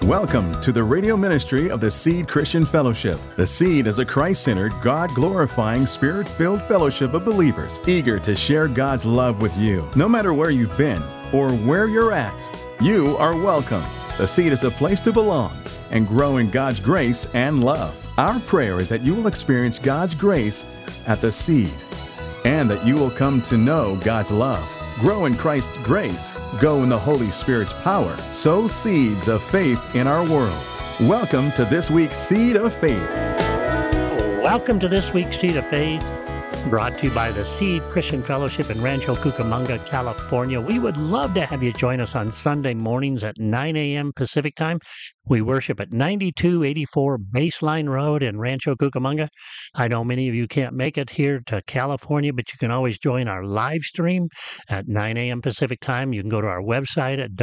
Welcome to the radio ministry of the Seed Christian Fellowship. The Seed is a Christ-centered, God-glorifying, Spirit-filled fellowship of believers eager to share God's love with you. No matter where you've been or where you're at, you are welcome. The Seed is a place to belong and grow in God's grace and love. Our prayer is that you will experience God's grace at the Seed and that you will come to know God's love. Grow in Christ's grace, go in the Holy Spirit's power, sow seeds of faith in our world. Welcome to this week's Seed of Faith. Welcome to this week's Seed of Faith, brought to you by the Seed Christian Fellowship in Rancho Cucamonga, California. We would love to have you join us on Sunday mornings at 9 a.m. Pacific Time. We worship at 9284 Baseline Road in Rancho Cucamonga. I know many of you can't make it here to California, but you can always join our live stream at 9 a.m. Pacific Time. You can go to our website at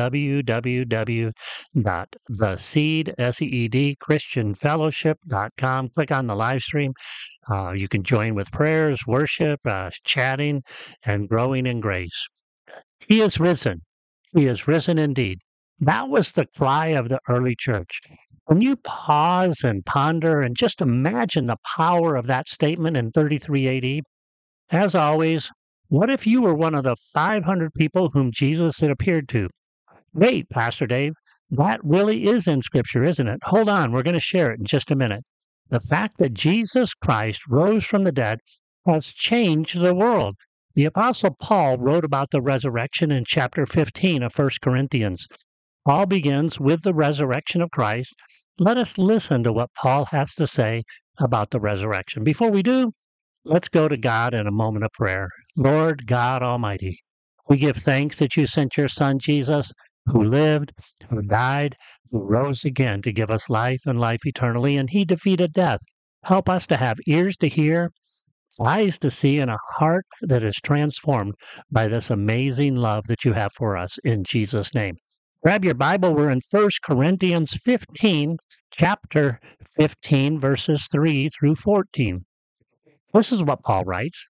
www.theseedchristianfellowship.com. Click on the live stream. You can join with prayers, worship, chatting, and growing in grace. He is risen. He is risen indeed. That was the cry of the early church. When you pause and ponder and just imagine the power of that statement in 33 AD, as always, what if you were one of the 500 people whom Jesus had appeared to? Wait, Pastor Dave, that really is in Scripture, isn't it? Hold on, we're going to share it in just a minute. The fact that Jesus Christ rose from the dead has changed the world. The Apostle Paul wrote about the resurrection in chapter 15 of 1 Corinthians. Paul begins with the resurrection of Christ. Let us listen to what Paul has to say about the resurrection. Before we do, let's go to God in a moment of prayer. Lord God Almighty, we give thanks that you sent your Son Jesus, who lived, who died, who rose again to give us life and life eternally, and he defeated death. Help us to have ears to hear, eyes to see, and a heart that is transformed by this amazing love that you have for us in Jesus' name. Grab your Bible. We're in 1 Corinthians 15, chapter 15, verses 3 through 14. This is what Paul writes.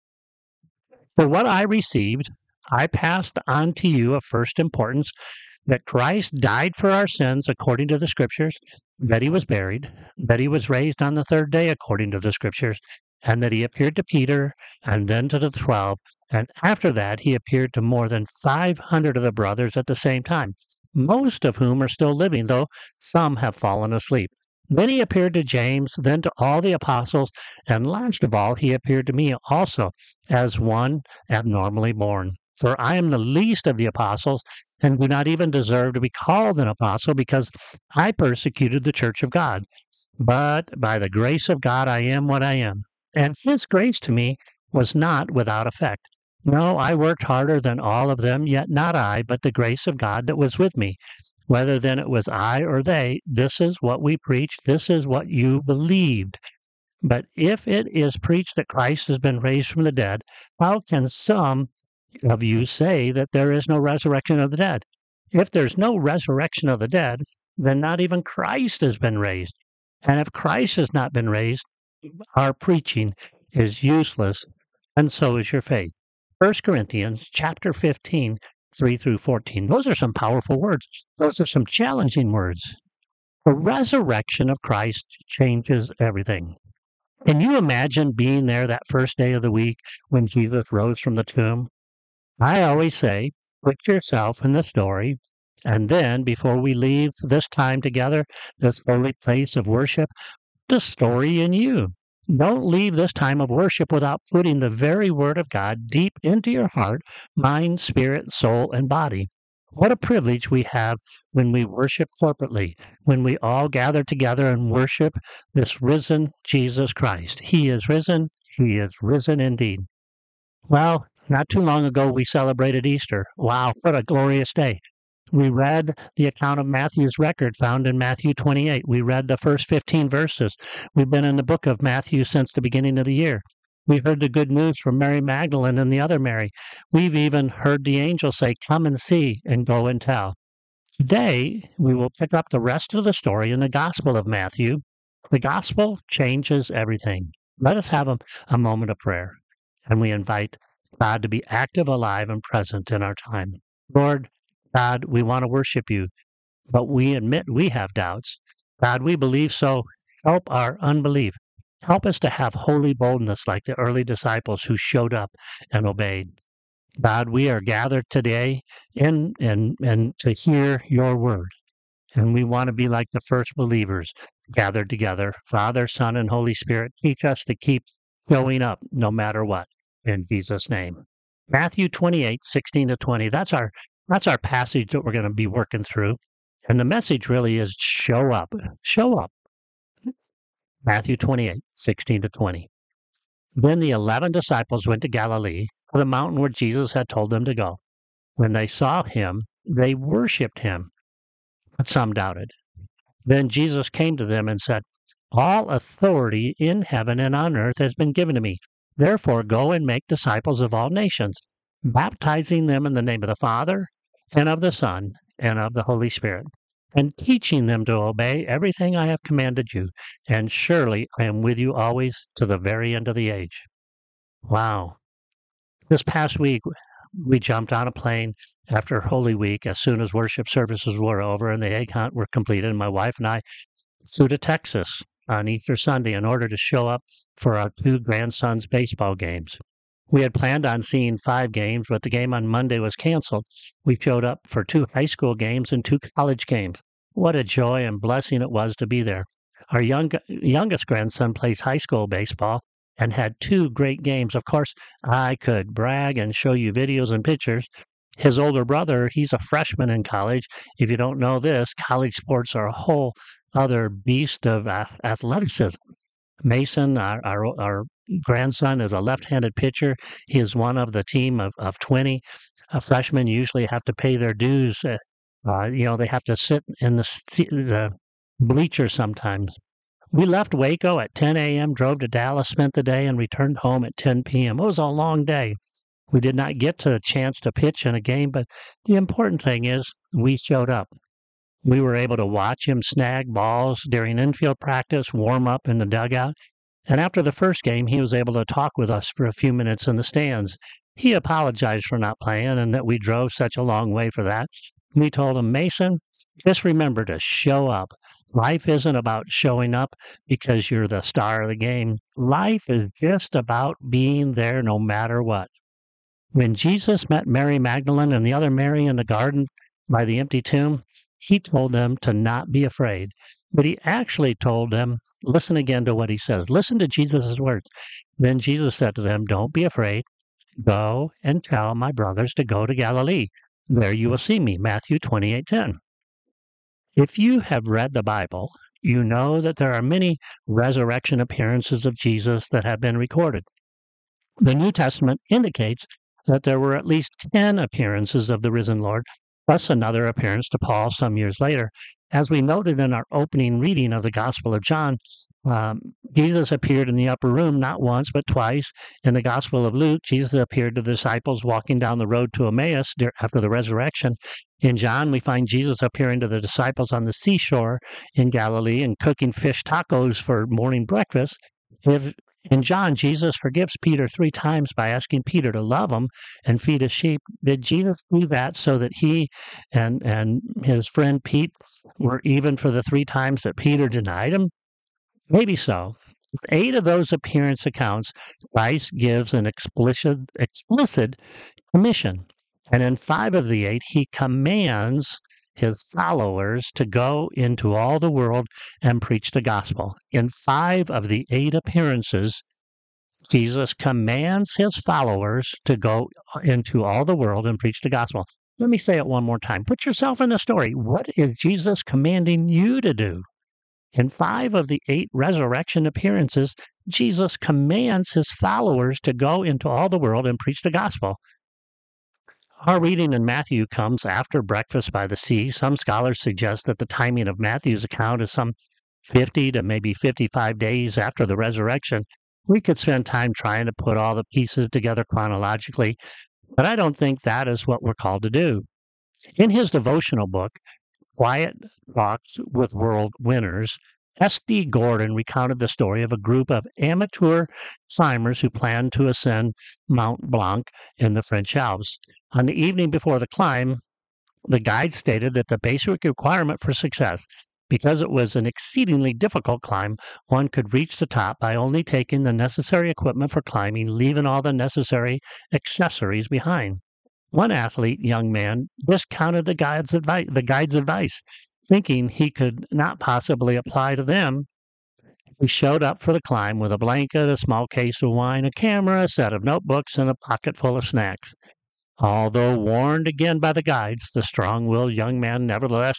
For what I received, I passed on to you of first importance, that Christ died for our sins according to the Scriptures, that he was buried, that he was raised on the third day according to the Scriptures, and that he appeared to Peter and then to the 12, and after that he appeared to more than 500 of the brothers at the same time, most of whom are still living, though some have fallen asleep. Then he appeared to James, then to all the apostles, and last of all he appeared to me also, as one abnormally born. For I am the least of the apostles, and do not even deserve to be called an apostle, because I persecuted the church of God. But by the grace of God I am what I am. And his grace to me was not without effect. No, I worked harder than all of them, yet not I, but the grace of God that was with me. Whether then it was I or they, this is what we preached, this is what you believed. But if it is preached that Christ has been raised from the dead, how can some of you say that there is no resurrection of the dead? If there's no resurrection of the dead, then not even Christ has been raised. And if Christ has not been raised, our preaching is useless, and so is your faith. 1 Corinthians chapter 15, 3 through 14. Those are some powerful words. Those are some challenging words. The resurrection of Christ changes everything. Can you imagine being there that first day of the week when Jesus rose from the tomb? I always say, put yourself in the story, and then before we leave this time together, this holy place of worship, the story in you. Don't leave this time of worship without putting the very Word of God deep into your heart, mind, spirit, soul, and body. What a privilege we have when we worship corporately, when we all gather together and worship this risen Jesus Christ. He is risen. He is risen indeed. Well, not too long ago, we celebrated Easter. Wow, what a glorious day. We read the account of Matthew's record found in Matthew 28. We read the first 15 verses. We've been in the book of Matthew since the beginning of the year. We heard the good news from Mary Magdalene and the other Mary. We've even heard the angel say, come and see and go and tell. Today, we will pick up the rest of the story in the Gospel of Matthew. The Gospel changes everything. Let us have a moment of prayer, and we invite God to be active, alive, and present in our time. Lord God, we want to worship you. but we admit we have doubts. God, we believe, so help our unbelief. Help us to have holy boldness like the early disciples who showed up and obeyed. God, we are gathered today and to hear your word. And we want to be like the first believers gathered together. Father, Son, and Holy Spirit, teach us to keep showing up no matter what. In Jesus' name. Matthew 28:16-20. That's our passage that we're going to be working through. And the message really is show up. Show up. Matthew 28:16-20. Then the 11 disciples went to Galilee, to the mountain where Jesus had told them to go. When they saw him, they worshipped him, but some doubted. Then Jesus came to them and said, all authority in heaven and on earth has been given to me. Therefore, go and make disciples of all nations, baptizing them in the name of the Father and of the Son and of the Holy Spirit, and teaching them to obey everything I have commanded you. And surely I am with you always to the very end of the age. Wow. This past week, we jumped on a plane after Holy Week as soon as worship services were over and the egg hunt were completed. My wife and I flew to Texas on Easter Sunday in order to show up for our two grandsons' baseball games. We had planned on seeing 5 games, but the game on Monday was canceled. We showed up for 2 high school games and 2 college games. What a joy and blessing it was to be there. Our youngest grandson plays high school baseball and had 2 great games. Of course, I could brag and show you videos and pictures. His older brother, he's a freshman in college. If you don't know this, college sports are a whole other beast of athleticism. Mason, our grandson, is a left-handed pitcher. He is one of the team of 20. Freshmen usually have to pay their dues. They have to sit in the bleachers sometimes. We left Waco at 10 a.m., drove to Dallas, spent the day, and returned home at 10 p.m. It was a long day. We did not get to a chance to pitch in a game, but the important thing is we showed up. We were able to watch him snag balls during infield practice, warm up in the dugout, and after the first game, he was able to talk with us for a few minutes in the stands. He apologized for not playing and that we drove such a long way for that. We told him, Mason, just remember to show up. Life isn't about showing up because you're the star of the game. Life is just about being there no matter what. When Jesus met Mary Magdalene and the other Mary in the garden by the empty tomb, he told them to not be afraid. But he actually told them, listen again to what he says. Listen to Jesus' words. Then Jesus said to them, don't be afraid. Go and tell my brothers to go to Galilee. There you will see me. Matthew 28:10. If you have read the Bible, you know that there are many resurrection appearances of Jesus that have been recorded. The New Testament indicates that there were at least 10 appearances of the risen Lord, plus another appearance to Paul some years later. As we noted in our opening reading of the Gospel of John, Jesus appeared in the upper room not once but twice. In the Gospel of Luke, Jesus appeared to the disciples walking down the road to Emmaus after the resurrection. In John, we find Jesus appearing to the disciples on the seashore in Galilee and cooking fish tacos for morning breakfast. In John, Jesus forgives Peter 3 times by asking Peter to love him and feed his sheep. Did Jesus do that so that he and his friend Pete were even for the 3 times that Peter denied him? Maybe so. 8 of those appearance accounts, Christ gives an explicit commission. And in 5 of the 8, he commands his followers to go into all the world and preach the gospel. In 5 of the 8 appearances, Jesus commands his followers to go into all the world and preach the gospel. Let me say it one more time. Put yourself in the story. What is Jesus commanding you to do? In 5 of the 8 resurrection appearances, Jesus commands his followers to go into all the world and preach the gospel. Our reading in Matthew comes after breakfast by the sea. Some scholars suggest that the timing of Matthew's account is some 50 to maybe 55 days after the resurrection. We could spend time trying to put all the pieces together chronologically, but I don't think that is what we're called to do. In his devotional book, Quiet Talks with World Winners, S.D. Gordon recounted the story of a group of amateur climbers who planned to ascend Mount Blanc in the French Alps. On the evening before the climb, The guide stated that the basic requirement for success, because it was an exceedingly difficult climb, one could reach the top by only taking the necessary equipment for climbing, leaving all the necessary accessories behind. One athlete, young man, discounted the guide's advice, thinking he could not possibly apply to them. He showed up for the climb with a blanket, a small case of wine, a camera, a set of notebooks, and a pocket full of snacks. Although warned again by the guides, the strong-willed young man nevertheless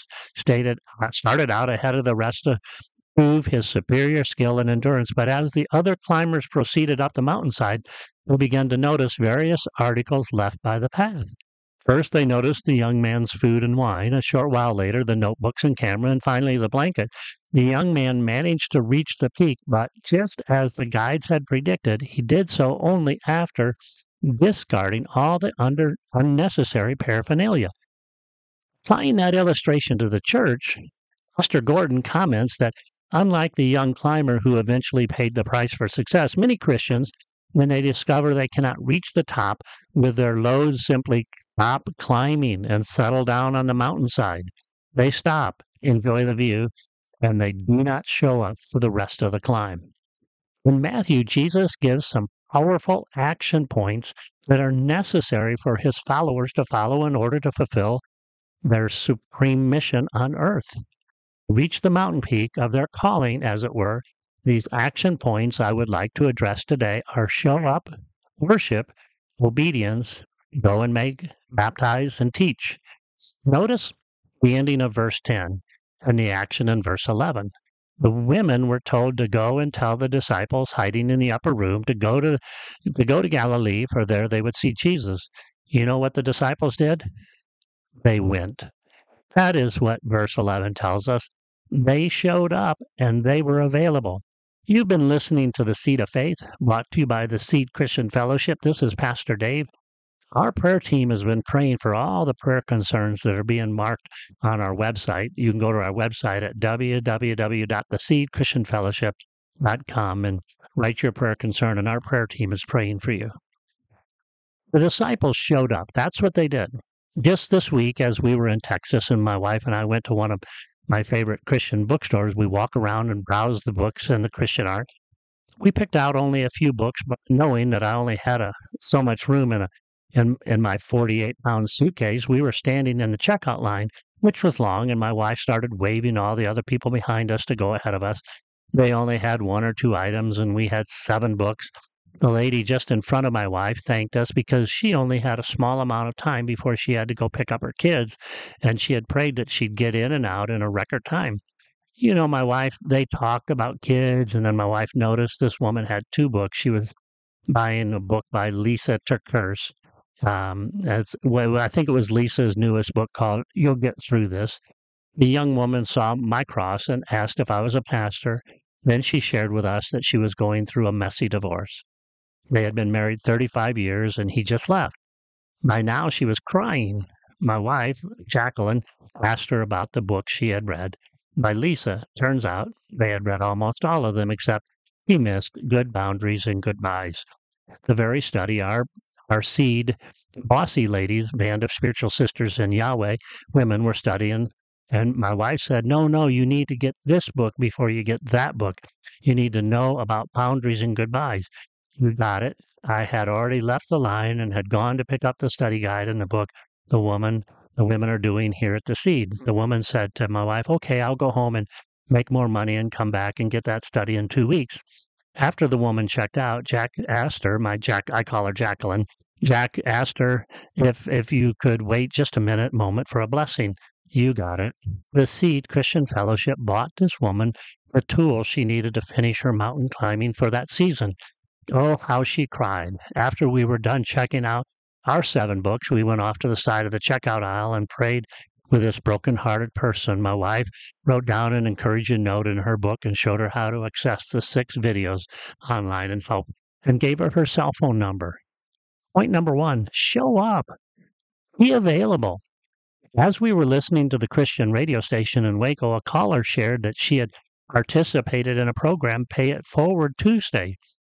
started out ahead of the rest to prove his superior skill and endurance. But as the other climbers proceeded up the mountainside, they began to notice various articles left by the path. First, they noticed the young man's food and wine. A short while later, the notebooks and camera, and finally the blanket. The young man managed to reach the peak, but just as the guides had predicted, he did so only after discarding all the unnecessary paraphernalia. Applying that illustration to the church, Pastor Gordon comments that unlike the young climber who eventually paid the price for success, many Christians, when they discover they cannot reach the top with their loads, simply stop climbing and settle down on the mountainside. They stop, enjoy the view, and they do not show up for the rest of the climb. In Matthew, Jesus gives some powerful action points that are necessary for his followers to follow in order to fulfill their supreme mission on earth. Reach the mountain peak of their calling, as it were. These action points I would like to address today are show up, worship, obedience, go and make, baptize, and teach. Notice the ending of verse 10 and the action in verse 11. The women were told to go and tell the disciples hiding in the upper room to go to Galilee, for there they would see Jesus. You know what the disciples did? They went. That is what verse 11 tells us. They showed up and they were available. You've been listening to The Seed of Faith, brought to you by the Seed Christian Fellowship. This is Pastor Dave. Our prayer team has been praying for all the prayer concerns that are being marked on our website. You can go to our website at www.theseedchristianfellowship.com and write your prayer concern, and our prayer team is praying for you. The disciples showed up. That's what they did. Just this week, as we were in Texas and my wife and I went to one of my favorite Christian bookstores, we walk around and browse the books and the Christian art. We picked out only a few books, but knowing that I only had so much room in my 48-pound suitcase, we were standing in the checkout line, which was long, and my wife started waving all the other people behind us to go ahead of us. They only had 1 or 2 items, and we had 7 books. The lady just in front of my wife thanked us because she only had a small amount of time before she had to go pick up her kids, and she had prayed that she'd get in and out in a record time. You know, my wife, they talked about kids, and then my wife noticed this woman had 2 books. She was buying a book by Lisa TerKeurst. I think it was Lisa's newest book called You'll Get Through This. The young woman saw my cross and asked if I was a pastor. Then she shared with us that she was going through a messy divorce. They had been married 35 years, and he just left. By now, she was crying. My wife, Jacqueline, asked her about the books she had read by Lisa. Turns out they had read almost all of them, except he missed Good Boundaries and Goodbyes. The very study our Seed Bossy Ladies, band of spiritual sisters in Yahweh, women were studying. And my wife said, no, you need to get this book before you get that book. You need to know about boundaries and goodbyes. You got it. I had already left the line and had gone to pick up the study guide and the book the women are doing here at the Seed. The woman said to my wife, okay, I'll go home and make more money and come back and get that study in 2 weeks. After the woman checked out, Jack asked her, I call her Jacqueline. Jack asked her if you could wait just a moment for a blessing. You got it. The Seed Christian Fellowship bought this woman the tools she needed to finish her mountain climbing for that season. Oh, how she cried. After we were done checking out our 7 books, we went off to the side of the checkout aisle and prayed with this broken-hearted person. My wife wrote down an encouraging note in her book and showed her how to access the 6 videos online and help, and gave her cell phone number. Point number 1, show up. Be available. As we were listening to the Christian radio station in Waco, a caller shared that she had participated in a program, Pay It Forward Tuesday.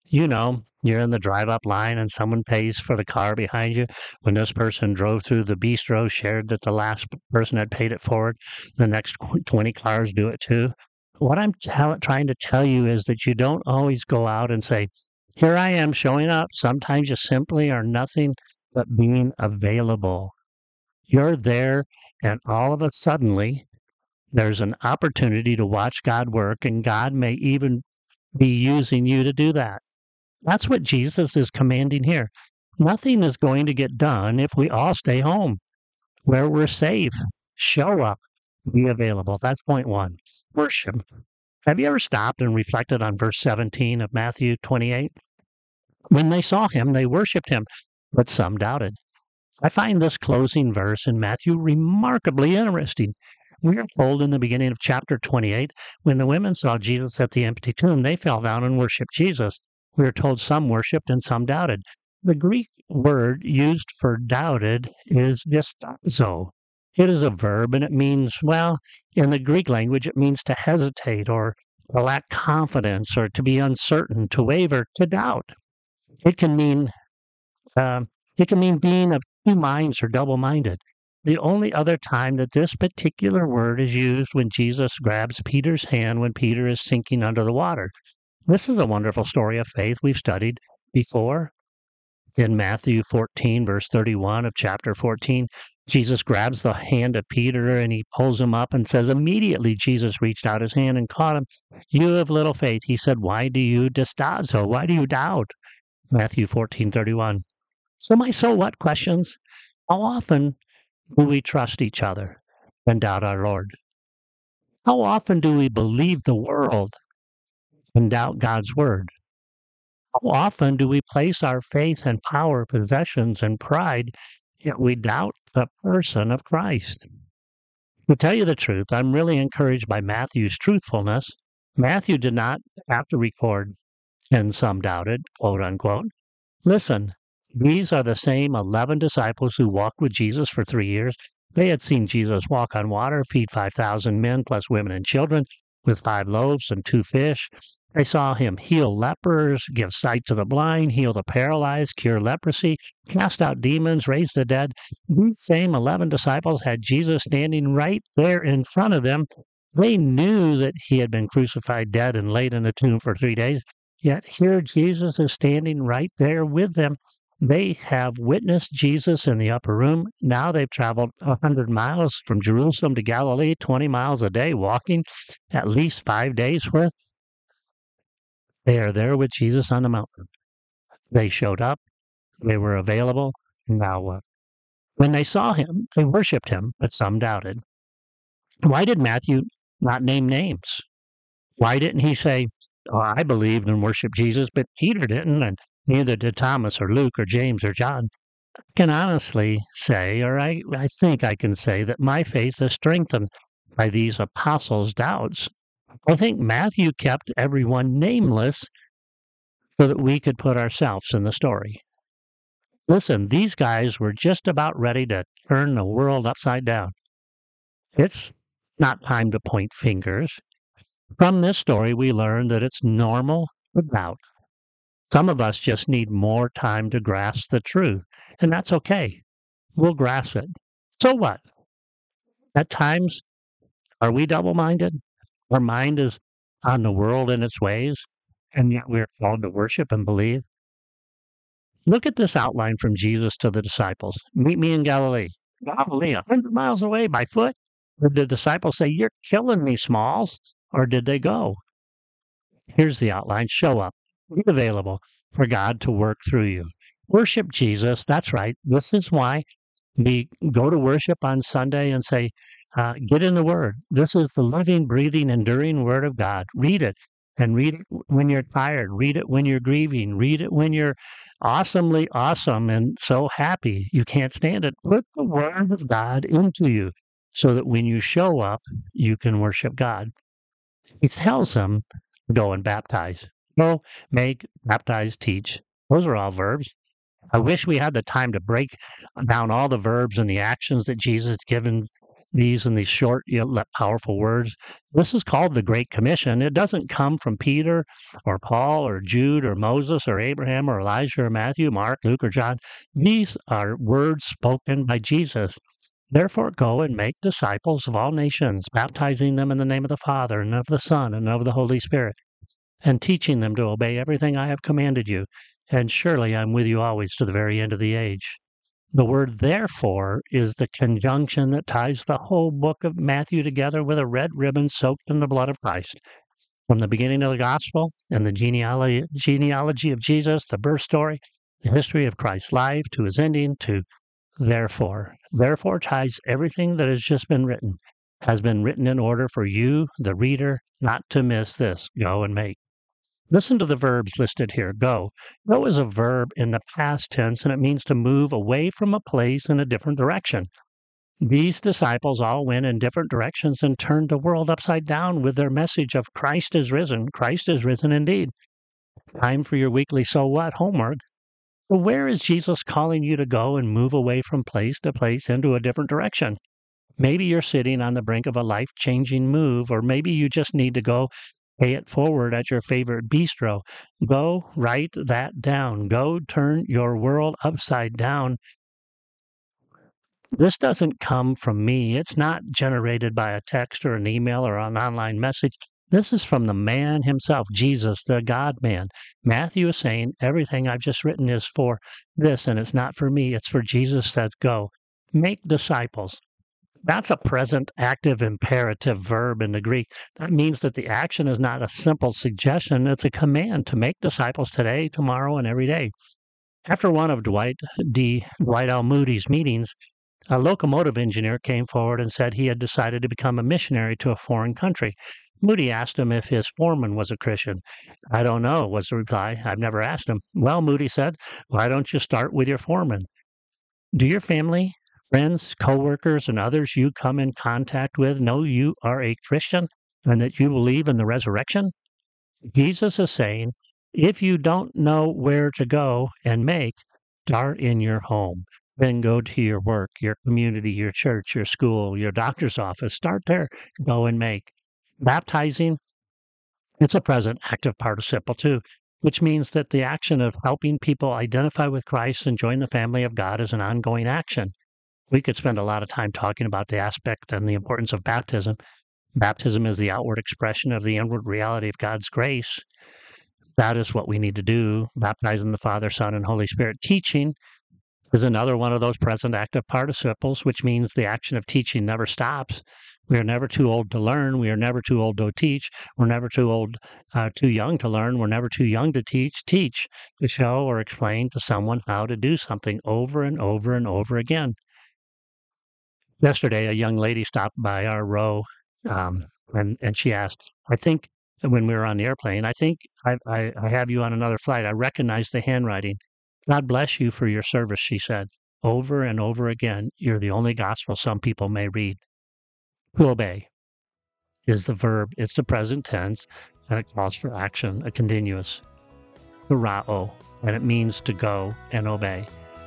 You're in the drive-up line and someone pays for the car behind you. When this person drove through the bistro, shared that the last person had paid it forward, the next 20 cars do it too. What I'm trying to tell you is that you don't always go out and say, here I am showing up. Sometimes you simply are nothing but being available. You're there, and all of a suddenly, there's an opportunity to watch God work, and God may even be using you to do that. That's what Jesus is commanding here. Nothing is going to get done if we all stay home where we're safe. Show up, be available. That's point one. Worship. Have you ever stopped and reflected on verse 17 of Matthew 28? When they saw him, they worshiped him, but some doubted. I find this closing verse in Matthew remarkably interesting. We are told in the beginning of chapter 28, when the women saw Jesus at the empty tomb, they fell down and worshiped Jesus. We are told some worshiped and some doubted. The Greek word used for doubted is distazo. It is a verb, and it means, well, in the Greek language, it means to hesitate or to lack confidence or to be uncertain, to waver, to doubt. It can mean being of two minds or double-minded. The only other time that this particular word is used when Jesus grabs Peter's hand when Peter is sinking under the water. This is a wonderful story of faith we've studied before. In Matthew 14, verse 31 of chapter 14, Jesus grabs the hand of Peter and he pulls him up and says, immediately Jesus reached out his hand and caught him. You have little faith. He said, why do you distazo? Why do you doubt? Matthew 14:31. So my so what questions? How often do we trust each other and doubt our Lord? How often do we believe the world and doubt God's word? How often do we place our faith and power, possessions, and pride, yet we doubt the person of Christ? To tell you the truth, I'm really encouraged by Matthew's truthfulness. Matthew did not have to record, and some doubted, quote unquote. Listen, these are the same 11 disciples who walked with Jesus for 3 years. They had seen Jesus walk on water, feed 5,000 men plus women and children with 5 loaves and 2 fish. They saw him heal lepers, give sight to the blind, heal the paralyzed, cure leprosy, cast out demons, raise the dead. These same 11 disciples had Jesus standing right there in front of them. They knew that he had been crucified, dead, and laid in the tomb for 3 days. Yet here Jesus is standing right there with them. They have witnessed Jesus in the upper room. Now they've traveled 100 miles from Jerusalem to Galilee, 20 miles a day, walking at least 5 days worth. They are there with Jesus on the mountain. They showed up. They were available. Now what? When they saw him, they worshiped him, but some doubted. Why did Matthew not name names? Why didn't he say, oh, I believed and worshiped Jesus, but Peter didn't, and neither did Thomas or Luke or James or John? I can honestly say, or I think I can say, that my faith is strengthened by these apostles' doubts. I think Matthew kept everyone nameless so that we could put ourselves in the story. Listen, these guys were just about ready to turn the world upside down. It's not time to point fingers. From this story, we learn that it's normal to doubt. Some of us just need more time to grasp the truth, and that's okay. We'll grasp it. So what? At times, are we double-minded? Our mind is on the world and its ways, and yet we're called to worship and believe. Look at this outline from Jesus to the disciples. Meet me in Galilee. Galilee, 100 miles away by foot? Did the disciples say, you're killing me, Smalls? Or did they go? Here's the outline. Show up. Be available for God to work through you. Worship Jesus. That's right. This is why we go to worship on Sunday and say, get in the Word. This is the living, breathing, enduring Word of God. Read it. And read it when you're tired. Read it when you're grieving. Read it when you're awesomely awesome and so happy you can't stand it. Put the Word of God into you so that when you show up, you can worship God. He tells them, go and baptize. Go, make, baptize, teach. Those are all verbs. I wish we had the time to break down all the verbs and the actions that Jesus has given these in these short yet powerful words. This is called the Great Commission. It doesn't come from Peter or Paul or Jude or Moses or Abraham or Elijah or Matthew, Mark, Luke, or John. These are words spoken by Jesus. Therefore, go and make disciples of all nations, baptizing them in the name of the Father and of the Son and of the Holy Spirit, and teaching them to obey everything I have commanded you. And surely I'm with you always to the very end of the age. The word therefore is the conjunction that ties the whole book of Matthew together with a red ribbon soaked in the blood of Christ. From the beginning of the gospel and the genealogy of Jesus, the birth story, the history of Christ's life, to his ending, to therefore. Therefore ties everything that has just been written, has been written in order for you, the reader, not to miss this. Go and make. Listen to the verbs listed here. Go. Go is a verb in the past tense, and it means to move away from a place in a different direction. These disciples all went in different directions and turned the world upside down with their message of Christ is risen. Christ is risen indeed. Time for your weekly So What homework. Well, where is Jesus calling you to go and move away from place to place into a different direction? Maybe you're sitting on the brink of a life-changing move, or maybe you just need to go pay it forward at your favorite bistro. Go write that down. Go turn your world upside down. This doesn't come from me. It's not generated by a text or an email or an online message. This is from the man himself, Jesus, the God-man. Matthew is saying everything I've just written is for this, and it's not for me. It's for Jesus. Says go. Make disciples. That's a present active imperative verb in the Greek. That means that the action is not a simple suggestion. It's a command to make disciples today, tomorrow, and every day. After one of Dwight L. Moody's meetings, a locomotive engineer came forward and said he had decided to become a missionary to a foreign country. Moody asked him if his foreman was a Christian. I don't know, was the reply. I've never asked him. Well, Moody said, why don't you start with your foreman? Do your family, friends, coworkers, and others you come in contact with know you are a Christian and that you believe in the resurrection? Jesus is saying, if you don't know where to go and make, start in your home. Then go to your work, your community, your church, your school, your doctor's office. Start there. Go and make. Baptizing, it's a present active participle too, which means that the action of helping people identify with Christ and join the family of God is an ongoing action. We could spend a lot of time talking about the aspect and the importance of baptism. Baptism is the outward expression of the inward reality of God's grace. That is what we need to do, baptizing the Father, Son, and Holy Spirit. Teaching is another one of those present active participles, which means the action of teaching never stops. We are never too old to learn. We are never too old to teach. We're never too young to learn. We're never too young to teach. Teach, to show or explain to someone how to do something over and over and over again. Yesterday, a young lady stopped by our row, and she asked, I think, when we were on the airplane, I think I have you on another flight. I recognize the handwriting. God bless you for your service, she said. Over and over again, you're the only gospel some people may read. To obey is the verb. It's the present tense, and it calls for action, a continuous. Hurrao, and it means to go and obey.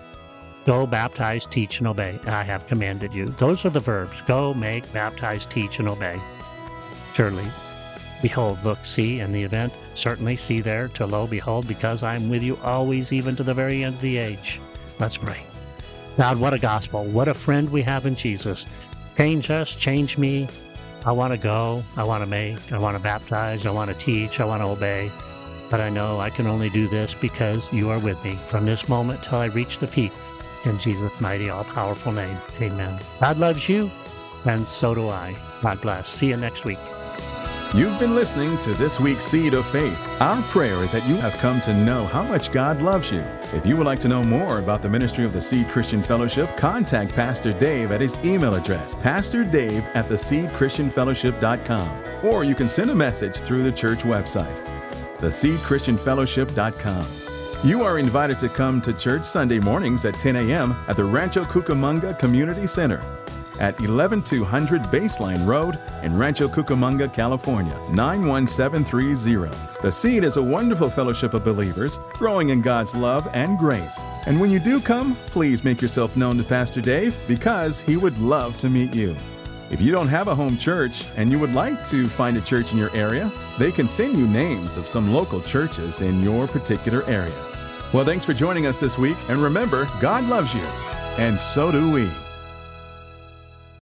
Go, baptize, teach, and obey. I have commanded you. Those are the verbs. Go, make, baptize, teach, and obey. Surely, behold, look, see, in the event, certainly, see there, to lo, behold, because I am with you always, even to the very end of the age. Let's pray. God, what a gospel. What a friend we have in Jesus. Change us, change me. I want to go. I want to make. I want to baptize. I want to teach. I want to obey. But I know I can only do this because you are with me from this moment till I reach the peak. In Jesus' mighty, all-powerful name, amen. God loves you, and so do I. God bless. See you next week. You've been listening to this week's Seed of Faith. Our prayer is that you have come to know how much God loves you. If you would like to know more about the ministry of the Seed Christian Fellowship, contact Pastor Dave at his email address, pastordave@theseedchristianfellowship.com, or you can send a message through the church website, theseedchristianfellowship.com. You are invited to come to church Sunday mornings at 10 a.m. at the Rancho Cucamonga Community Center at 11200 Baseline Road in Rancho Cucamonga, California, 91730. The Seed is a wonderful fellowship of believers growing in God's love and grace. And when you do come, please make yourself known to Pastor Dave because he would love to meet you. If you don't have a home church and you would like to find a church in your area, they can send you names of some local churches in your particular area. Well, thanks for joining us this week, and remember, God loves you, and so do we.